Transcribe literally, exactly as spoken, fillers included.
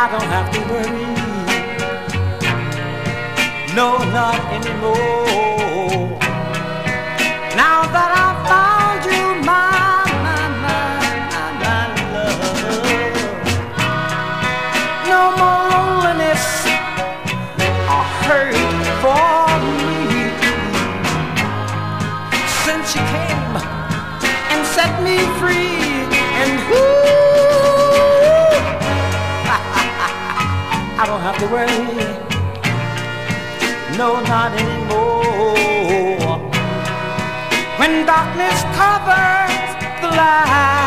don't have to worry. No, not anymore. Now that I found you, my, my, my, my, my love. No more loneliness or hurt for me. Since you came and set me free, and whoo, I don't have to worry. No, not anymore. When darkness covers the light,